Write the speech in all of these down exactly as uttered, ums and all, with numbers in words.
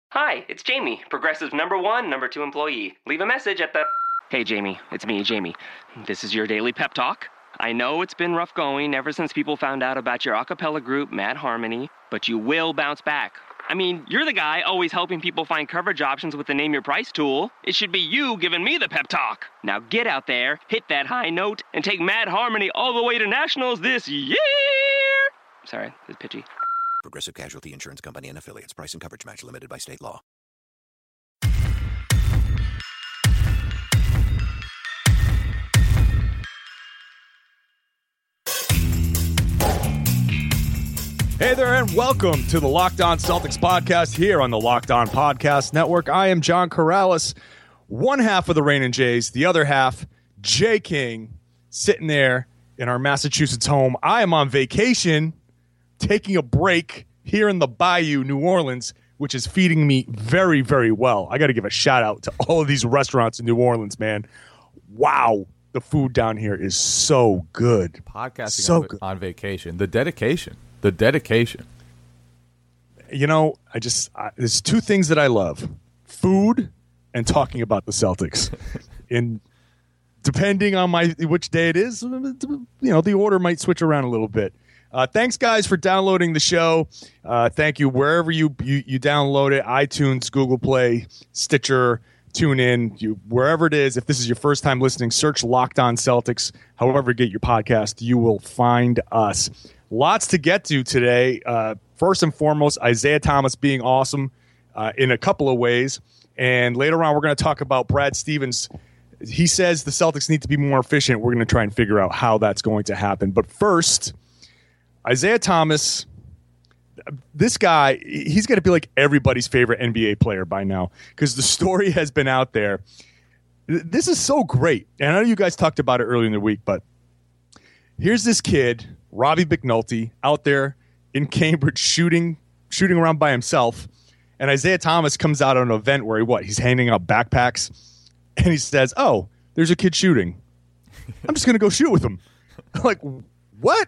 Hi, it's Jamie, Progressive's number one, number two employee. Leave a message at the... Hey, Jamie, it's me, Jamie. This is your daily pep talk. I know it's been rough going ever since people found out about your a cappella group, Mad Harmony, but you will bounce back. I mean, you're the guy always helping people find coverage options with the Name Your Price tool. It should be you giving me the pep talk. Now get out there, hit that high note, and take Mad Harmony all the way to nationals this year! Sorry, it's pitchy. Progressive Casualty Insurance Company and Affiliates. Price and coverage match limited by state law. Hey there, and welcome to the Locked On Celtics podcast here on the Locked On Podcast Network. I am John Corrales, one half of the Rain and Jays, the other half, Jay King, sitting there in our Massachusetts home. I am on vacation, taking a break here in the Bayou, New Orleans, which is feeding me very, very well. I got to give a shout out to all of these restaurants in New Orleans, man. Wow, the food down here is so good. Podcasting so on, good. on vacation, the dedication, the dedication. You know, I just I, there's two things that I love: food and talking about the Celtics. And depending on my which day it is, you know, the order might switch around a little bit. Uh, thanks, guys, for downloading the show. Uh, thank you wherever you, you you download it, iTunes, Google Play, Stitcher, TuneIn, you, wherever it is. If this is your first time listening, search Locked On Celtics. However you get your podcast, you will find us. Lots to get to today. Uh, first and foremost, Isaiah Thomas being awesome uh, in a couple of ways. And later on, we're going to talk about Brad Stevens. He says the Celtics need to be more efficient. We're going to try and figure out how that's going to happen. But first, Isaiah Thomas, this guy, he's going to be like everybody's favorite N B A player by now because the story has been out there. This is so great. And I know you guys talked about it earlier in the week, but here's this kid, Robbie McNulty, out there in Cambridge shooting shooting around by himself. And Isaiah Thomas comes out on an event where he, what, he's handing out backpacks. And he says, oh, there's a kid shooting. I'm just going to go shoot with him. I'm like, what?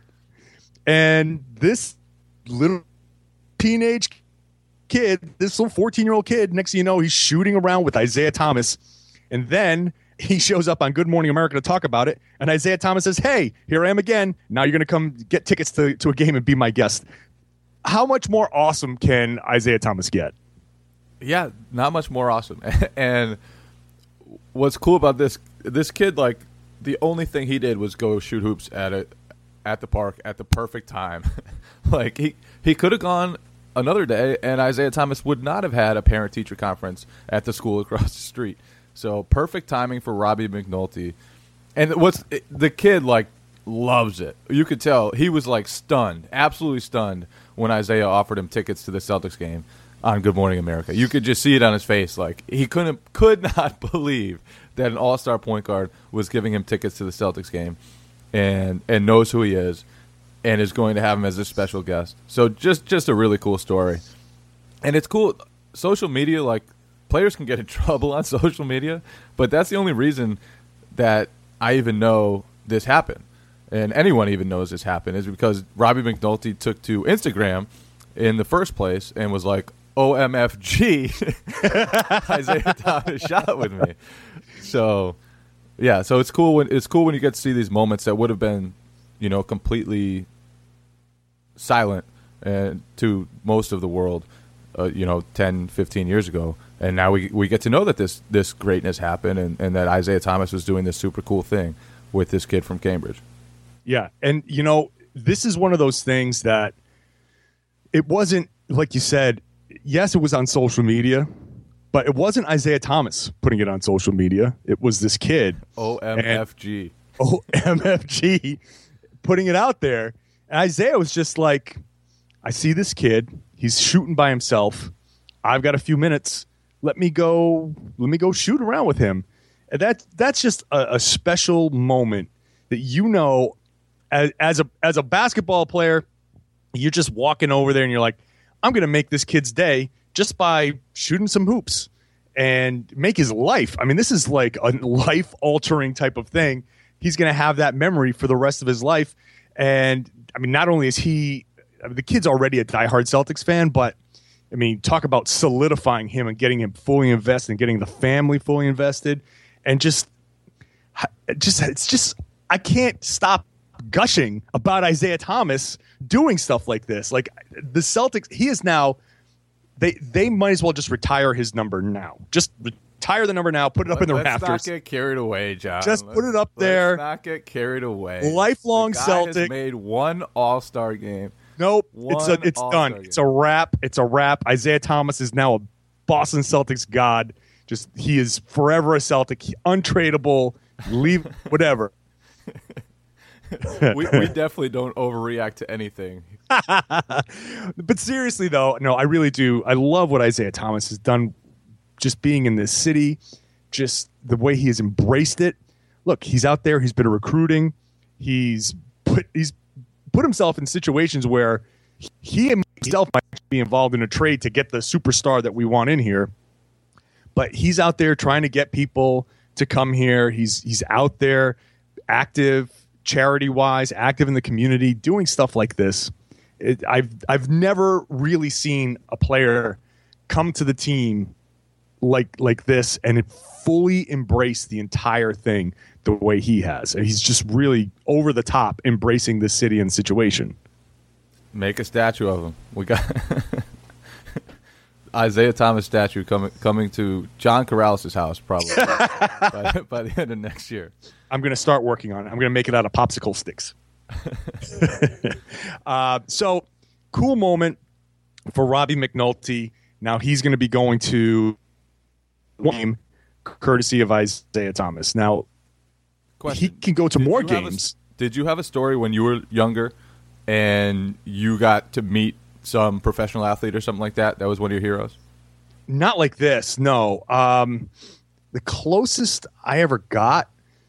And this little teenage kid, this little fourteen-year-old kid, next thing you know, he's shooting around with Isaiah Thomas. And then he shows up on Good Morning America to talk about it. And Isaiah Thomas says, hey, here I am again. Now you're going to come get tickets to, to a game and be my guest. How much more awesome can Isaiah Thomas get? Yeah, not much more awesome. And what's cool about this, this kid, like, the only thing he did was go shoot hoops at it. At the park at the perfect time. Like he, he could have gone another day and Isaiah Thomas would not have had a parent-teacher conference at the school across the street. So perfect timing for Robbie McNulty. And what's the kid like loves it. You could tell he was like stunned, absolutely stunned when Isaiah offered him tickets to the Celtics game on Good Morning America. You could just see it on his face. Like he couldn't could not believe that an all-star point guard was giving him tickets to the Celtics game. And and knows who he is, and is going to have him as a special guest. So just just a really cool story, and it's cool. Social media, like players can get in trouble on social media, but that's the only reason that I even know this happened, and anyone even knows this happened is because Robbie McNulty took to Instagram in the first place and was like, O M F G, Isaiah Thomas shot with me. So. Yeah, so it's cool when it's cool when you get to see these moments that would have been, you know, completely silent uh, to most of the world, uh, you know, ten, fifteen years ago. And now we we get to know that this this greatness happened and, and that Isaiah Thomas was doing this super cool thing with this kid from Cambridge. Yeah, and, you know, this is one of those things that it wasn't, like you said, yes, it was on social media, but it wasn't Isaiah Thomas putting it on social media. It was this kid. O M F G. O M F G putting it out there. And Isaiah was just like, I see this kid. He's shooting by himself. I've got a few minutes. Let me go Let me go shoot around with him. And that, that's just a, a special moment that, you know, as, as, a, as a basketball player, you're just walking over there and you're like, I'm going to make this kid's day just by shooting some hoops and make his life. I mean, this is like a life-altering type of thing. He's going to have that memory for the rest of his life. And, I mean, not only is he I mean, – the kid's already a diehard Celtics fan, but I mean, talk about solidifying him and getting him fully invested and getting the family fully invested. And just, just it's just, I can't stop gushing about Isaiah Thomas doing stuff like this. Like the Celtics, he is now, they they might as well just retire his number now. Just retire the number now, put it up in the let's rafters. Let's not get carried away, John. Just let's, put it up there. Let's not get carried away. Lifelong the guy Celtic. Has made one All-Star game. Nope, One it's a, it's All-Star done. game. It's a wrap. It's a wrap. Isaiah Thomas is now a Boston Celtics god. Just he is forever a Celtic, he, untradeable. Leave whatever. we, we definitely don't overreact to anything. But seriously, though, no, I really do. I love what Isaiah Thomas has done. Just being in this city, just the way he has embraced it. Look, he's out there. He's been recruiting. He's put he's. put himself in situations where he himself might be involved in a trade to get the superstar that we want in here. But he's out there trying to get people to come here. He's he's out there active, charity-wise, active in the community, doing stuff like this. It, I've I've never really seen a player come to the team like like this and fully embrace the entire thing the way he has. And he's just really over the top embracing this city and situation. Make a statue of him. We got Isaiah Thomas statue coming coming to John Corrales' house probably by, by the end of next year. I'm going to start working on it. I'm going to make it out of popsicle sticks. uh, so cool moment for Robbie McNulty. Now he's going to be going to game courtesy of Isaiah Thomas. Now, Question. he can go to Did more you have a- games. Did you have a story when you were younger and you got to meet some professional athlete or something like that? That was one of your heroes? Not like this, no. Um, the closest I ever got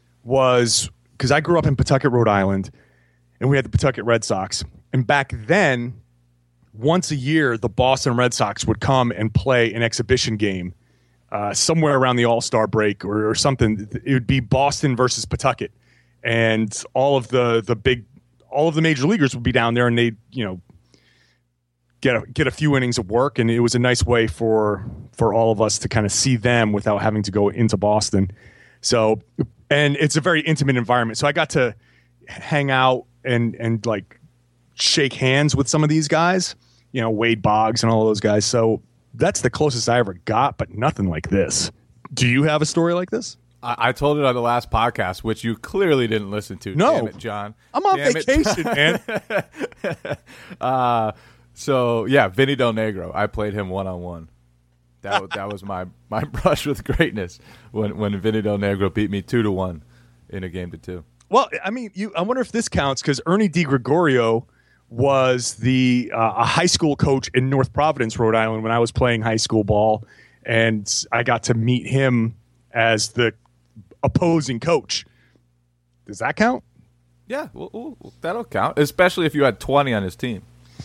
was because I grew up in Pawtucket, Rhode Island, and we had the Pawtucket Red Sox. And back then, once a year, the Boston Red Sox would come and play an exhibition game uh, somewhere around the All-Star break or, or something. It would be Boston versus Pawtucket. And all of the the big, all of the major leaguers would be down there, and they'd, you know, get a, get a few innings of work. And it was a nice way for for all of us to kind of see them without having to go into Boston. So, and it's a very intimate environment. So I got to hang out and and like shake hands with some of these guys, you know, Wade Boggs and all those guys. So that's the closest I ever got, but nothing like this. Do you have a story like this? I, I told it on the last podcast, which you clearly didn't listen to. No. Damn it, John. I'm on Damn vacation, man. it. uh, so, yeah, Vinny Del Negro. I played him one-on-one. That, wa- that was my, my brush with greatness when, when Vinny Del Negro beat me two to one in a game to two. Well, I mean, you. I wonder if this counts because Ernie DiGregorio was the uh, a high school coach in North Providence, Rhode Island, when I was playing high school ball, and I got to meet him as the opposing coach. Does that count? Yeah, well, well, that'll count, especially if you had twenty on his team.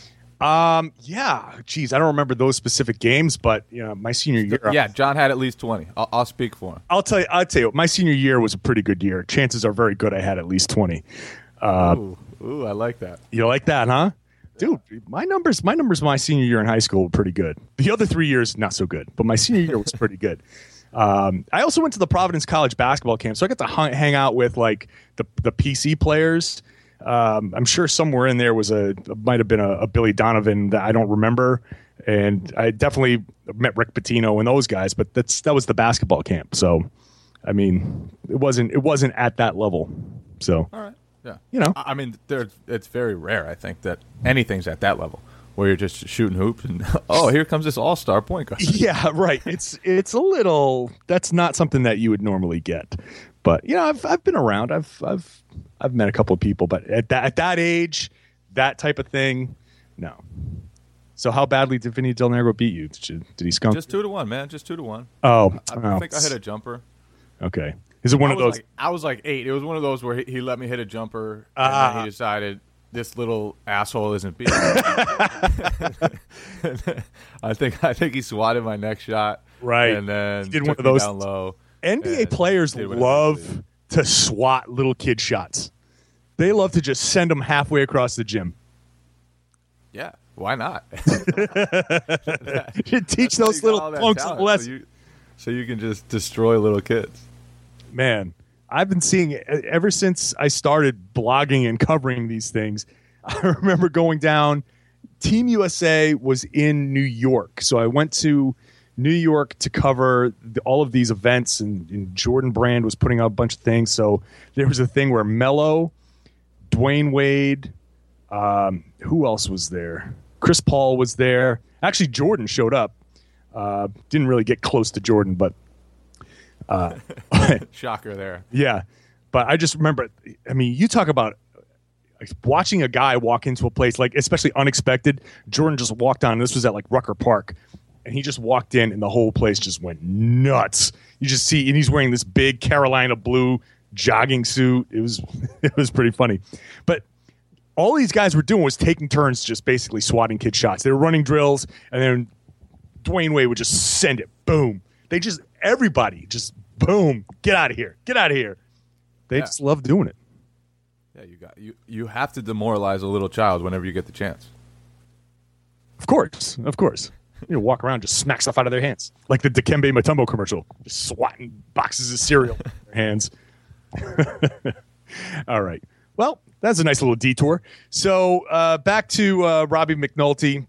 Um, yeah. Geez, I don't remember those specific games, but you know, my senior year. Yeah, John had at least twenty. I'll, I'll speak for him. I'll tell you. I'll tell you. My senior year was a pretty good year. Chances are very good I had at least twenty. Uh, Ooh, ooh, I like that. You like that, huh? Dude, my numbers, my numbers my senior year in high school were pretty good. The other three years, not so good, but my senior year was pretty good. Um, I also went to the Providence College basketball camp, so I got to hung, hang out with like the the P C players. Um, I'm sure somewhere in there was a might have been a, a Billy Donovan that I don't remember, and I definitely met Rick Pitino and those guys. But that's that was the basketball camp, so I mean, it wasn't it wasn't at that level. So All right. Yeah. You know. I I mean, there. It's very rare, I think, that anything's at that level where you're just shooting hoops and, oh, here comes this all-star point guard. Yeah, right. It's it's a little. That's not something that you would normally get. But you know, I've I've been around. I've I've I've met a couple of people, but at that at that age, that type of thing, no. So how badly did Vinny Del Negro beat you? Did, you, did he skunk? Just two to one, man. Just two to one. Oh, I, oh. I think I hit a jumper. Okay. Is it one I of was those? Like, I was like eight. It was one of those where he, he let me hit a jumper, and Ah. then he decided this little asshole isn't beating. I think I think he swatted my next shot, Right. and then He did took one of me those- down low. N B A and players did what it did. love to swat little kid shots. They love to just send them halfway across the gym. Yeah. Why not? You teach those little punks a lesson. So you, so you can just destroy little kids. Man, I've been seeing ever since I started blogging and covering these things. I remember going down. Team U S A was in New York, so I went to New York to cover the, all of these events, and, and Jordan Brand was putting out a bunch of things. So there was a thing where Melo, Dwayne Wade, um, who else was there? Chris Paul was there. Actually, Jordan showed up. Uh, didn't really get close to Jordan, but uh, shocker there. Yeah, but I just remember. I mean, you talk about watching a guy walk into a place, like especially unexpected. Jordan just walked on. This was at like Rucker Park, and he just walked in, and the whole place just went nuts. You just see, and he's wearing this big Carolina blue jogging suit. It was it was pretty funny, but all these guys were doing was taking turns, just basically swatting kid shots. They were running drills, and then Dwayne Wade would just send it. Boom. They just everybody just boom. Get out of here. Get out of here. They Yeah. just love doing it. Yeah, you got you. You have to demoralize a little child whenever you get the chance. Of course, of course. You know, walk around, just smack stuff out of their hands, like the Dikembe Mutombo commercial, just swatting boxes of cereal in their hands. All right. Well, that's a nice little detour. So uh, back to uh, Robbie McNulty,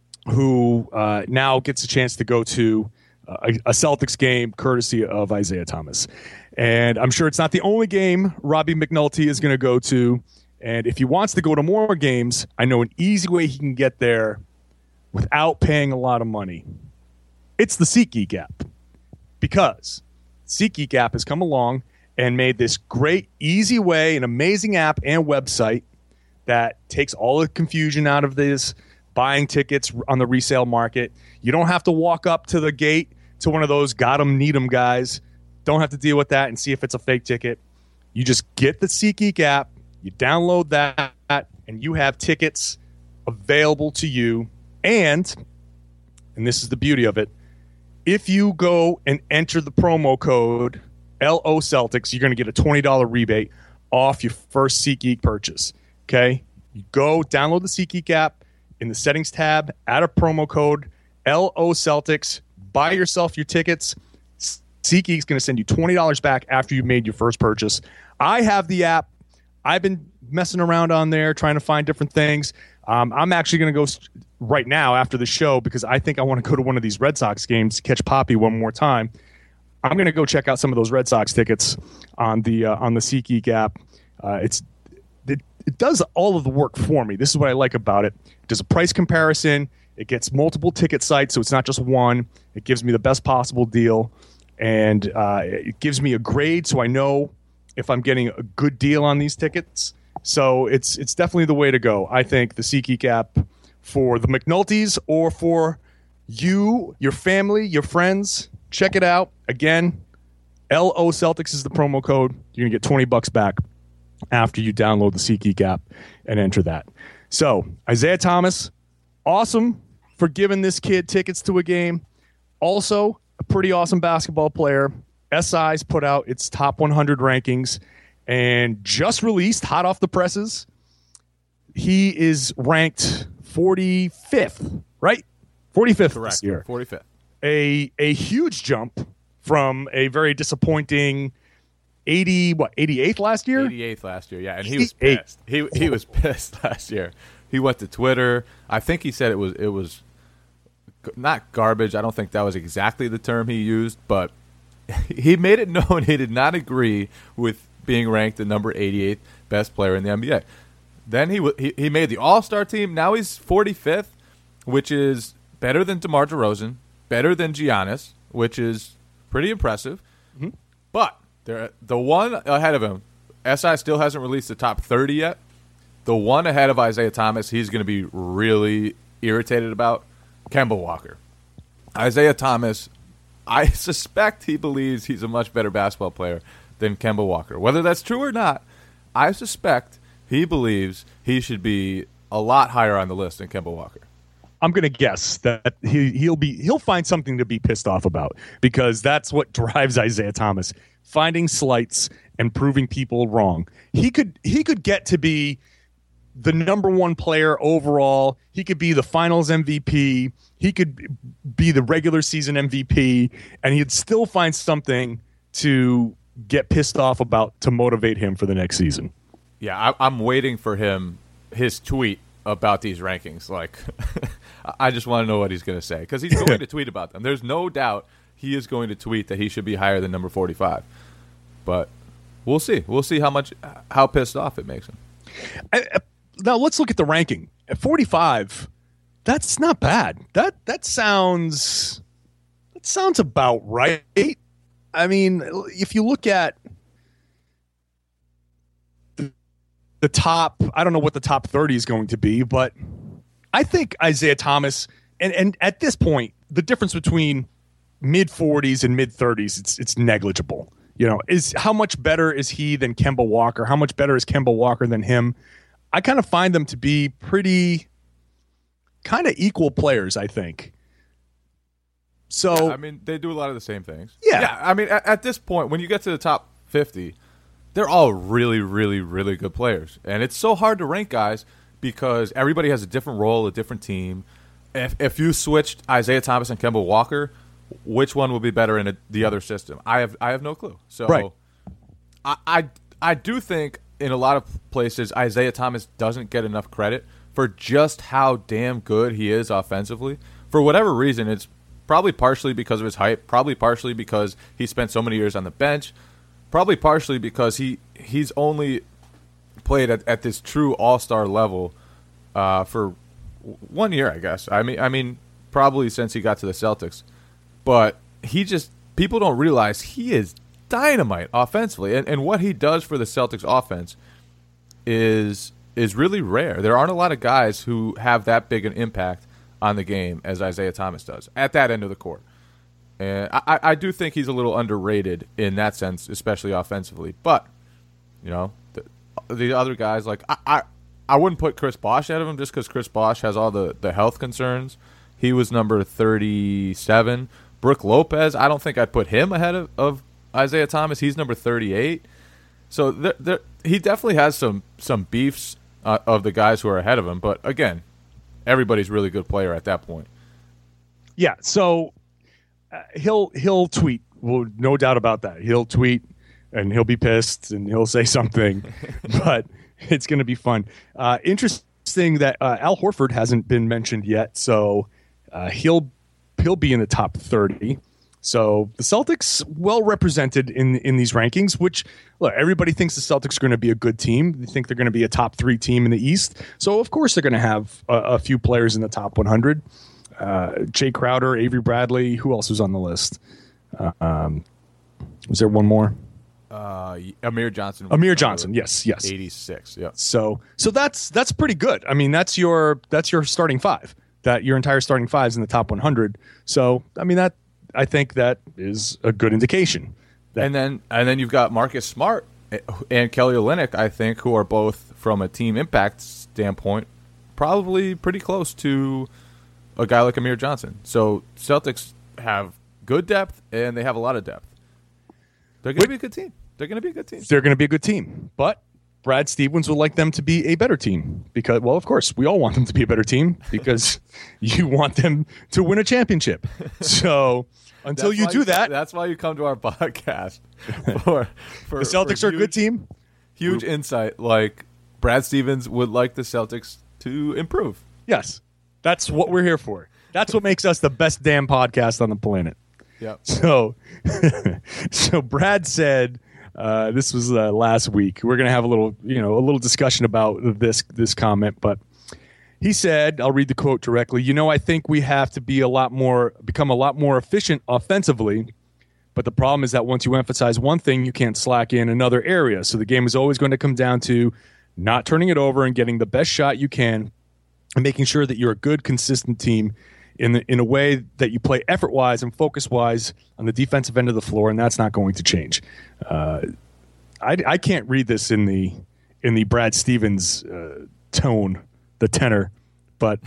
who uh, now gets a chance to go to uh, a, a Celtics game courtesy of Isaiah Thomas. And I'm sure it's not the only game Robbie McNulty is going to go to. And if he wants to go to more games, I know an easy way he can get there without paying a lot of money. It's the SeatGeek app. Because SeatGeek app has come along and made this great, easy way, an amazing app and website that takes all the confusion out of this buying tickets on the resale market. You don't have to walk up to the gate to one of those got 'em, need 'em guys. Don't have to deal with that and see if it's a fake ticket. You just get the SeatGeek app, you download that, and you have tickets available to you. And, and this is the beauty of it, if you go and enter the promo code L O Celtics, you're going to get a twenty dollars rebate off your first SeatGeek purchase. Okay? You go download the SeatGeek app, in the settings tab, add a promo code L O Celtics, buy yourself your tickets. SeatGeek's going to send you twenty dollars back after you've made your first purchase. I have the app. I've been messing around on there trying to find different things. Um, I'm actually going to go st- right now after the show because I think I want to go to one of these Red Sox games to catch Poppy one more time. I'm going to go check out some of those Red Sox tickets on the uh, on the SeatGeek app. Uh, it's it, it does all of the work for me. This is what I like about it. It does a price comparison. It gets multiple ticket sites, so it's not just one. It gives me the best possible deal, and uh, it gives me a grade so I know if I'm getting a good deal on these tickets. So it's it's definitely the way to go. I think the SeatGeek app for the McNultys or for you, your family, your friends. Check it out. Again, L O Celtics is the promo code. You're going to get twenty bucks back after you download the SeatGeek app and enter that. So Isaiah Thomas, awesome for giving this kid tickets to a game. Also, a pretty awesome basketball player. S I's put out its top one hundred rankings and just released, hot off the presses, he is ranked forty-fifth, right? forty-fifth Correct. this year. forty-fifth. A a huge jump from a very disappointing eighty what eighty-eighth last year. eighty-eighth last year, yeah, and he was eighty-eight. pissed. He he was pissed last year. He went to Twitter. I think he said it was it was not garbage. I don't think that was exactly the term he used, but he made it known he did not agree with being ranked the number eighty-eighth best player in the N B A. Then he w- he, he made the All-Star team. Now he's forty-fifth, which is better than DeMar DeRozan, better than Giannis, which is pretty impressive. Mm-hmm. But there, the one ahead of him, S I still hasn't released the top thirty yet. The one ahead of Isaiah Thomas, he's going to be really irritated about, Kemba Walker. Isaiah Thomas, I suspect he believes he's a much better basketball player than Kemba Walker. Whether that's true or not, I suspect he believes he should be a lot higher on the list than Kemba Walker. I'm going to guess that he, he'll be he'll find something to be pissed off about because that's what drives Isaiah Thomas, finding slights and proving people wrong. He could he could get to be the number one player overall. He could be the finals M V P. He could be the regular season M V P, and he'd still find something to get pissed off about to motivate him for the next season. Yeah, I, I'm waiting for him, his tweet about these rankings. Like, I just want to know what he's going to say, because he's going to tweet about them. There's no doubt he is going to tweet that he should be higher than number forty-five. But we'll see. We'll see how much, how pissed off it makes him. I, now let's look at the ranking. At forty-five, that's not bad. That that sounds that sounds about right. I mean, if you look at the, the top, I don't know what the top thirty is going to be, but I think Isaiah Thomas, and, and at this point, the difference between mid forties and mid thirties, it's it's negligible. You know, is how much better is he than Kemba Walker? How much better is Kemba Walker than him? I kind of find them to be pretty kind of equal players, I think. So yeah, I mean, they do a lot of the same things. Yeah. yeah I mean, at, at this point, when you get to the top fifty, they're all really, really, really good players. And it's so hard to rank guys because everybody has a different role, a different team. If if you switched Isaiah Thomas and Kemba Walker, which one will be better in a, the other system? I have I have no clue. So right. I, I I do think in a lot of places Isaiah Thomas doesn't get enough credit for just how damn good he is offensively. For whatever reason, it's probably partially because of his height, probably partially because he spent so many years on the bench, probably partially because he he's only played at, at this true all-star level uh, for one year, I guess. I mean, I mean, probably since he got to the Celtics. But he just – people don't realize he is dynamite offensively. And, and what he does for the Celtics offense is is really rare. There aren't a lot of guys who have that big an impact on the game as Isaiah Thomas does at that end of the court. And I, I do think he's a little underrated in that sense, especially offensively. But, you know, the, the other guys, like I, I, I wouldn't put Chris Bosh ahead of him just because Chris Bosh has all the, the health concerns. He was number thirty-seven. Brook Lopez, I don't think I'd put him ahead of, of Isaiah Thomas. He's number thirty-eight. So there, there, he definitely has some some beefs uh, of the guys who are ahead of him. But, again, everybody's a really good player at that point. Yeah, so uh, he'll he'll tweet. Well, no doubt about that. He'll tweet, and he'll be pissed, and he'll say something. But it's going to be fun. Uh, interesting that uh, Al Horford hasn't been mentioned yet, so uh, he'll he'll be in the top thirty. So the Celtics well represented in in these rankings, which, look, everybody thinks the Celtics are going to be a good team. They think they're going to be a top three team in the East. So, of course, they're going to have a, a few players in the top one hundred. Uh, Jay Crowder, Avery Bradley. Who else was on the list? Uh, um, was there one more? Uh, Amir Johnson. Amir Johnson, yes, yes. eighty-six, yeah. So so that's that's pretty good. I mean, that's your that's your starting five. That your entire starting five is in the top one hundred. So, I mean, that I think that is a good indication. That- and then and then you've got Marcus Smart and Kelly Olynyk, I think, who are both, from a team impact standpoint, probably pretty close to a guy like Amir Johnson. So Celtics have good depth, and they have a lot of depth. They're going to be a good team. They're going to be a good team. They're going to be a good team. But Brad Stevens would like them to be a better team because, well, of course, we all want them to be a better team because you want them to win a championship. So until That's you why do that, that's why you come to our podcast. For, for the Celtics for are a huge, good team. Huge insight. Like, Brad Stevens would like the Celtics to improve. Yes. That's what we're here for. That's what makes us the best damn podcast on the planet. Yeah. So, so Brad said, uh, this was uh, last week. We're going to have a little, you know, a little discussion about this this comment, but he said, I'll read the quote directly. You know, I think we have to be a lot more, become a lot more efficient offensively. But the problem is that once you emphasize one thing, you can't slack in another area. So the game is always going to come down to not turning it over and getting the best shot you can, and making sure that you're a good, consistent team in the, in a way that you play effort-wise and focus-wise on the defensive end of the floor, and that's not going to change. Uh, I, I can't read this in the in the Brad Stevens uh, tone, the tenor, but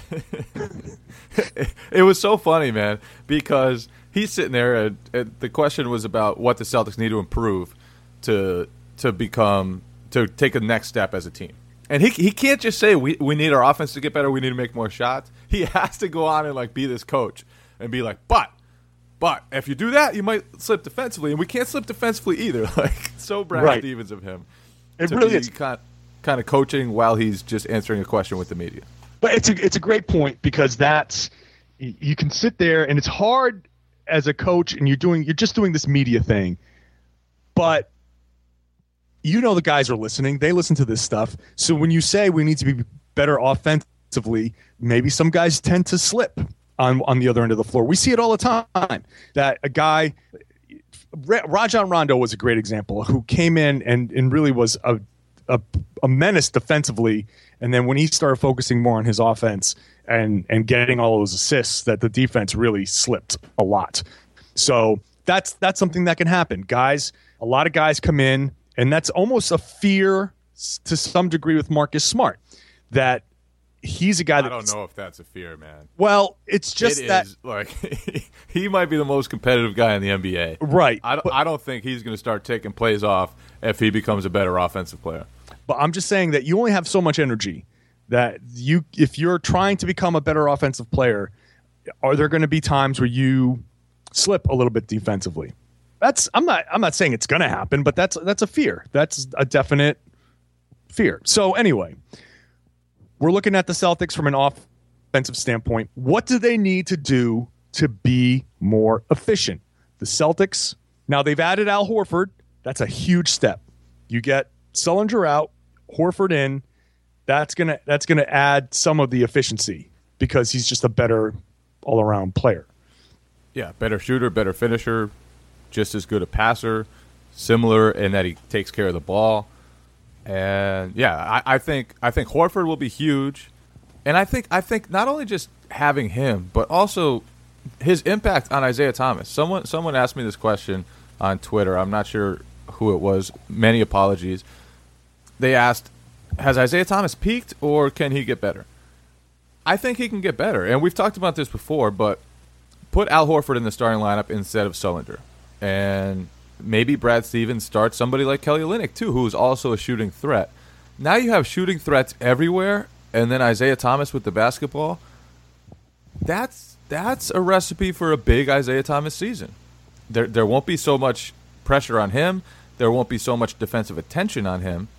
it was so funny, man, because he's sitting there, and, and the question was about what the Celtics need to improve to to become to take a next step as a team. And he he can't just say we we need our offense to get better. We need to make more shots. He has to go on and like be this coach and be like, but but if you do that, you might slip defensively, and we can't slip defensively either. Like so Brad Right. Stevens of him. It to really be is. kind kind of coaching while he's just answering a question with the media. But it's a it's a great point because that's you can sit there and it's hard as a coach and you're doing you're just doing this media thing, but you know the guys are listening. They listen to this stuff. So when you say we need to be better offensively, maybe some guys tend to slip on on the other end of the floor. We see it all the time. That a guy, Rajon Rondo was a great example, who came in and and really was a a, a menace defensively. And then when he started focusing more on his offense and and getting all those assists, that the defense really slipped a lot. So that's that's something that can happen. Guys, a lot of guys come in, and that's almost a fear to some degree with Marcus Smart, that he's a guy that I don't know if that's a fear, man. Well, it's just It that is, like he might be the most competitive guy in the N B A. right. I don't, but, I don't think he's going to start taking plays off if he becomes a better offensive player. but I'm just saying that you only have so much energy that you if you're trying to become a better offensive player, are there going to be times where you slip a little bit defensively? That's I'm not I'm not saying it's going to happen, but that's that's a fear. That's a definite fear. So anyway, we're looking at the Celtics from an offensive standpoint. What do they need to do to be more efficient? The Celtics, now they've added Al Horford. That's a huge step. You get Sullinger out, Horford in. That's gonna that's gonna add some of the efficiency because he's just a better all around player. Yeah, better shooter, better finisher, just as good a passer, similar in that he takes care of the ball. And yeah, I, I think I think Horford will be huge. And I think I think not only just having him, but also his impact on Isaiah Thomas. Someone someone asked me this question on Twitter. I'm not sure who it was. Many apologies. They asked, has Isaiah Thomas peaked or can he get better? I think he can get better. And we've talked about this before, but put Al Horford in the starting lineup instead of Sullinger. And maybe Brad Stevens starts somebody like Kelly Olynyk, too, who is also a shooting threat. Now you have shooting threats everywhere, and then Isaiah Thomas with the basketball. That's that's a recipe for a big Isaiah Thomas season. There there won't be so much pressure on him. There won't be so much defensive attention on him.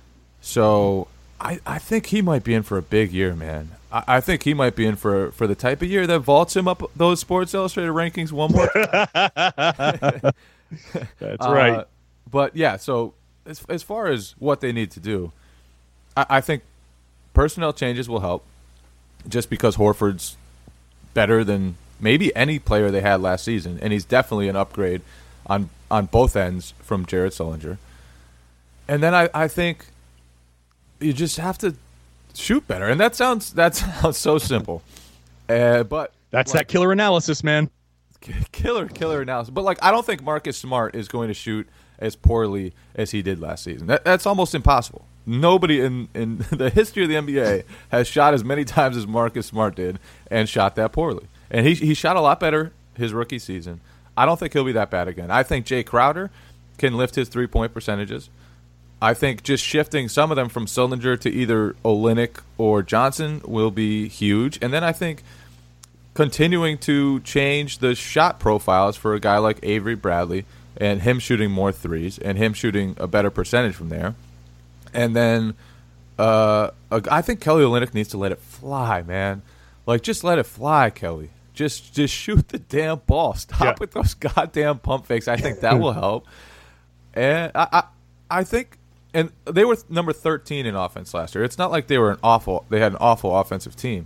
So I, I think he might be in for a big year, man. I, I think he might be in for for the type of year that vaults him up those Sports Illustrated rankings one more time. That's right. Uh, but yeah, so as as far as what they need to do, I, I think personnel changes will help. Just because Horford's better than maybe any player they had last season, and he's definitely an upgrade on on both ends from Jared Sullinger. And then I, I think you just have to shoot better, and that sounds that sounds so simple, uh, but That's like, that killer analysis, man. killer killer analysis. But like, I don't think Marcus Smart is going to shoot as poorly as he did last season. That, that's almost impossible. Nobody in, in the history of the N B A has shot as many times as Marcus Smart did and shot that poorly. And he he shot a lot better his rookie season. I don't think he'll be that bad again. I think Jay Crowder can lift his three-point percentages. I think just shifting some of them from Sullinger to either Olynyk or Johnson will be huge. And then I think continuing to change the shot profiles for a guy like Avery Bradley and him shooting more threes and him shooting a better percentage from there. And then uh, I think Kelly Olynyk needs to let it fly, man. Like, just let it fly, Kelly. Just just shoot the damn ball. Stop Yeah. with those goddamn pump fakes. I think that will help. And I, I I think and they were number thirteen in offense last year. It's not like they were an awful they had an awful offensive team.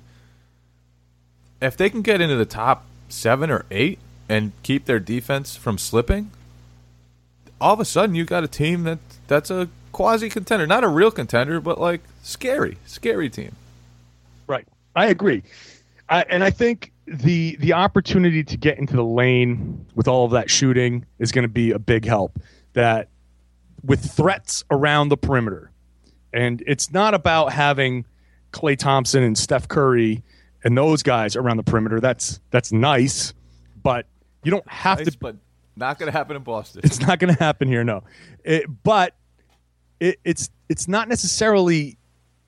If they can get into the top seven or eight and keep their defense from slipping, all of a sudden you got a team that that's a quasi contender, not a real contender, but like scary, scary team. Right. I agree. I, and I think the the opportunity to get into the lane with all of that shooting is going to be a big help. That with threats around the perimeter, and it's not about having Klay Thompson and Steph Curry and those guys around the perimeter. That's that's nice, but you don't have Nice, to. but not going to happen in Boston. It's not going to happen here, no. It, but it, it's it's not necessarily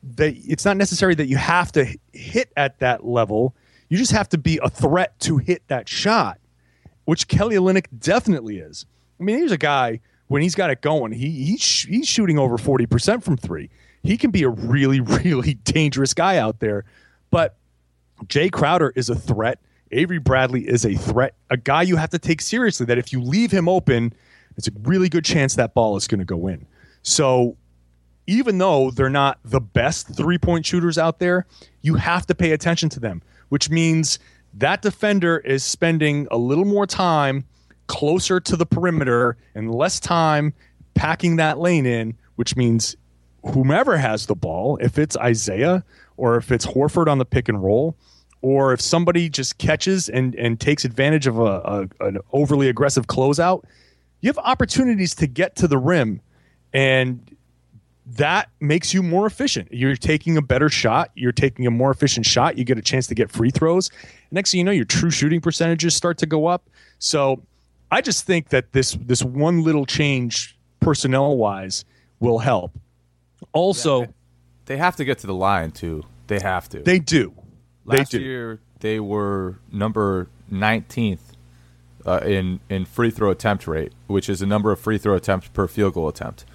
that it's not necessary that you have to hit at that level. You just have to be a threat to hit that shot, which Kelly Olynyk definitely is. I mean, here's a guy, when he's got it going, he he's, he's shooting over forty percent from three. He can be a really, really dangerous guy out there. But Jay Crowder is a threat. Avery Bradley is a threat, a guy you have to take seriously, that if you leave him open, it's a really good chance that ball is going to go in. So even though they're not the best three-point shooters out there, you have to pay attention to them, which means that defender is spending a little more time closer to the perimeter and less time packing that lane in, which means whomever has the ball, if it's Isaiah or if it's Horford on the pick and roll, or if somebody just catches and, and takes advantage of a, a an overly aggressive closeout, you have opportunities to get to the rim, and that makes you more efficient. You're taking a better shot. You're taking a more efficient shot. You get a chance to get free throws. Next thing you know, your true shooting percentages start to go up. So I just think that this this one little change personnel-wise will help. Also, yeah, they have to get to the line, too. They have to. They do. Last they do. year, they were number nineteenth uh, in, in free throw attempt rate, which is the number of free throw attempts per field goal attempt.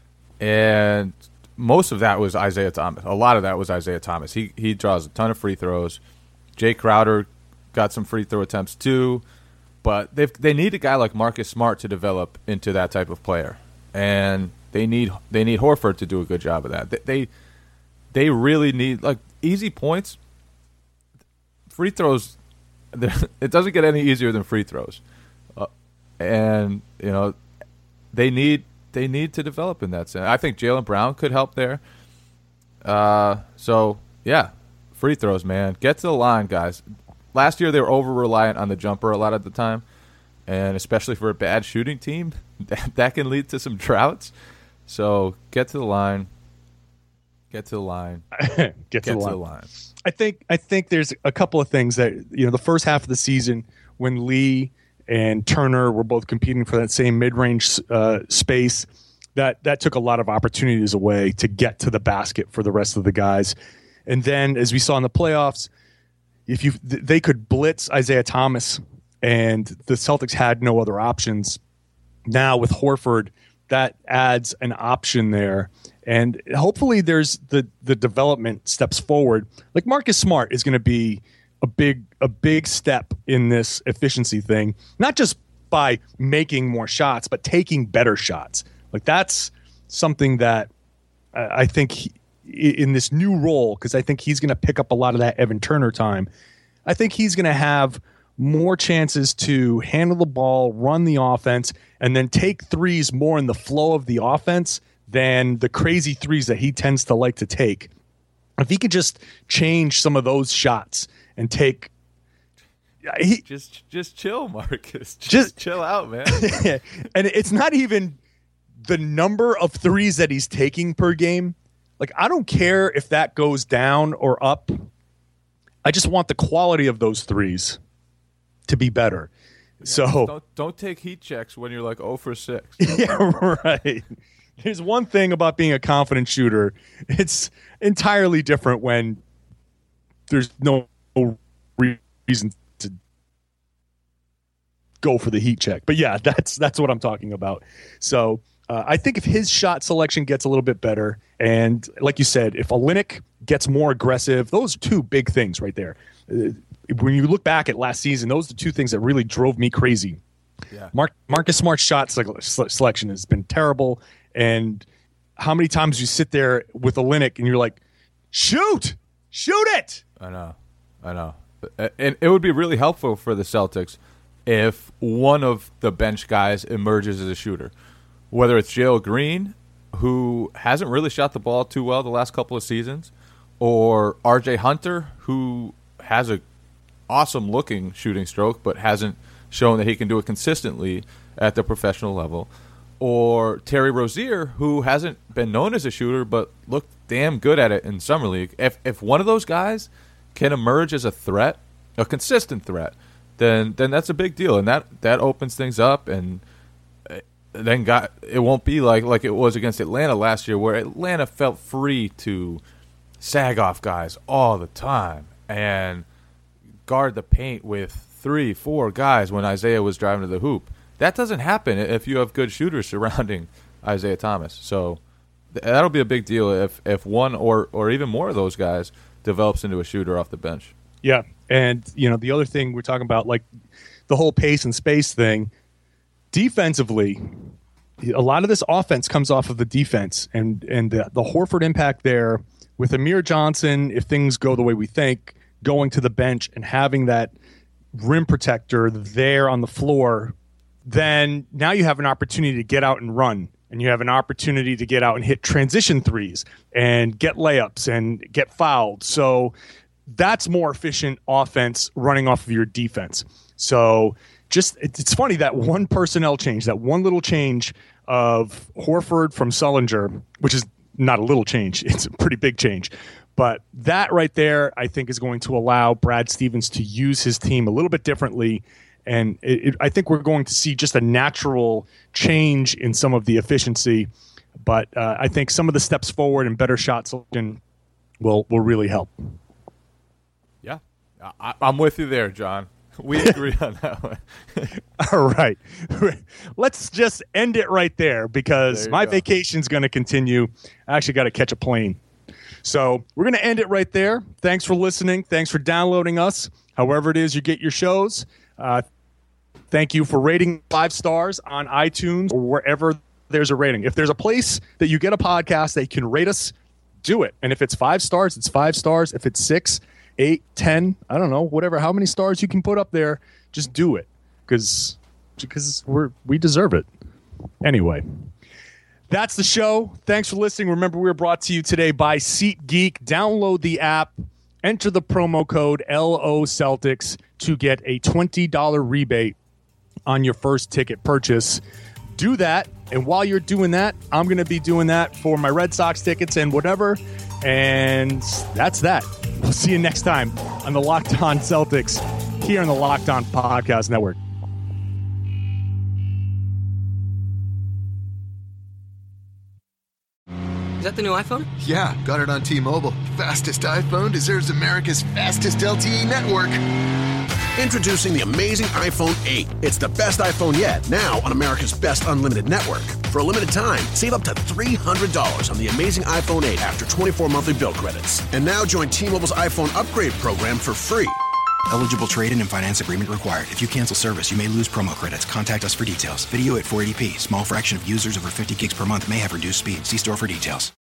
And most of that was Isaiah Thomas. A lot of that was Isaiah Thomas. He he draws a ton of free throws. Jay Crowder got some free throw attempts too. But they they need a guy like Marcus Smart to develop into that type of player. And they need they need Horford to do a good job of that. They they, they really need, like, easy points. Free throws, it doesn't get any easier than free throws. Uh, and, you know, they need they need to develop in that sense. I think Jaylen Brown could help there. Uh, so, yeah, free throws, man. Get to the line, guys. Last year they were over-reliant on the jumper a lot of the time, and especially for a bad shooting team, that, that can lead to some droughts. So get to the line. Get to the line. get to, get the, to line. the line. I think I think there's a couple of things that, you know, the first half of the season when Lee and Turner were both competing for that same mid-range uh, space, that that took a lot of opportunities away to get to the basket for the rest of the guys. And then, as we saw in the playoffs, if you they could blitz Isaiah Thomas, and the Celtics had no other options. Now with Horford, that adds an option there. And hopefully there's the the development steps forward. Like Marcus Smart is going to be a big a big step in this efficiency thing, not just by making more shots, but taking better shots. Like that's something that I think he, in this new role, because I think he's going to pick up a lot of that Evan Turner time. I think he's going to have more chances to handle the ball, run the offense, and then take threes more in the flow of the offense than the crazy threes that he tends to like to take. If he could just change some of those shots and take he, just just chill, Marcus. Just, just chill out, man. And it's not even the number of threes that he's taking per game. Like, I don't care if that goes down or up. I just want the quality of those threes to be better. Yeah, so don't don't take heat checks when you're like oh for six. Yeah, right. There's one thing about being a confident shooter. It's entirely different when there's no reason to go for the heat check. But yeah, that's that's what I'm talking about. So uh, I think if his shot selection gets a little bit better, and like you said, if Olynyk gets more aggressive, those are two big things right there. Uh, when you look back at last season, those are the two things that really drove me crazy. Yeah. Mark, Marcus Smart's shot selection has been terrible. And how many times you sit there with Olynyk and you're like, shoot, shoot it. I know, I know. And it would be really helpful for the Celtics if one of the bench guys emerges as a shooter, whether it's Jalen Green, who hasn't really shot the ball too well the last couple of seasons, or R J Hunter, who has a awesome looking shooting stroke but hasn't shown that he can do it consistently at the professional level, or Terry Rozier, who hasn't been known as a shooter but looked damn good at it in Summer League. If if one of those guys can emerge as a threat, a consistent threat, then then that's a big deal, and that, that opens things up, and then got it won't be like like it was against Atlanta last year, where Atlanta felt free to sag off guys all the time and guard the paint with three, four guys when Isaiah was driving to the hoop. That doesn't happen if you have good shooters surrounding Isaiah Thomas. So th- that'll be a big deal if, if one or, or even more of those guys develops into a shooter off the bench. Yeah, and you know the other thing we're talking about, like the whole pace and space thing, defensively, a lot of this offense comes off of the defense, and and the, the Horford impact there with Amir Johnson, if things go the way we think, going to the bench and having that rim protector there on the floor, then now you have an opportunity to get out and run, and you have an opportunity to get out and hit transition threes and get layups and get fouled. So that's more efficient offense running off of your defense. So just it's funny that one personnel change, that one little change of Horford from Sullinger, which is not a little change, it's a pretty big change. But that right there, I think, is going to allow Brad Stevens to use his team a little bit differently. And it, it, I think we're going to see just a natural change in some of the efficiency. But uh, I think some of the steps forward and better shot selection will, will really help. Yeah, I, I'm with you there, John. We agree on that one. All right. Let's just end it right there because there my go. vacation's going to continue. I actually got to catch a plane. So we're going to end it right there. Thanks for listening. Thanks for downloading us, however it is you get your shows. Uh, thank you for rating five stars on iTunes or wherever there's a rating. If there's a place that you get a podcast that you can rate us, do it. And if it's five stars, it's five stars. If it's six, eight, ten, I don't know, whatever, how many stars you can put up there, just do it because because we're we deserve it. Anyway, that's the show. Thanks for listening. Remember, we were brought to you today by SeatGeek. Download the app, enter the promo code L O Celtics to get a twenty dollars rebate on your first ticket purchase. Do that, and while you're doing that, I'm going to be doing that for my Red Sox tickets and whatever, and that's that. We'll see you next time on the Locked On Celtics here on the Locked On Podcast Network. Is that the new iPhone? Yeah, got it on T-Mobile. Fastest iPhone deserves America's fastest L T E network. Introducing the amazing iPhone eight. It's the best iPhone yet, now on America's best unlimited network. For a limited time, save up to three hundred dollars on the amazing iPhone eight after twenty-four monthly bill credits. And now join T-Mobile's iPhone upgrade program for free. Eligible trade-in and finance agreement required. If you cancel service, you may lose promo credits. Contact us for details. Video at four eighty p. Small fraction of users over fifty gigs per month may have reduced speed. See store for details.